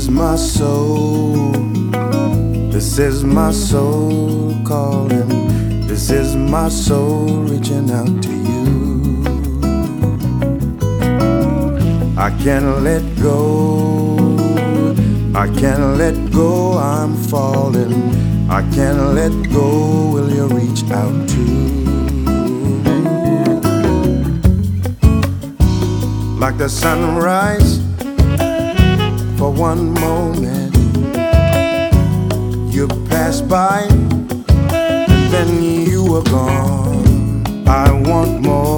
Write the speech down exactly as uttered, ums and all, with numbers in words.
is my soul. This is my soul calling. This is my soul reaching out to you. I can't let go. I can't let go. I'm falling. I can't let go. Will you reach out too? Like the sunrise, for one moment you passed by and then you were gone. I want more.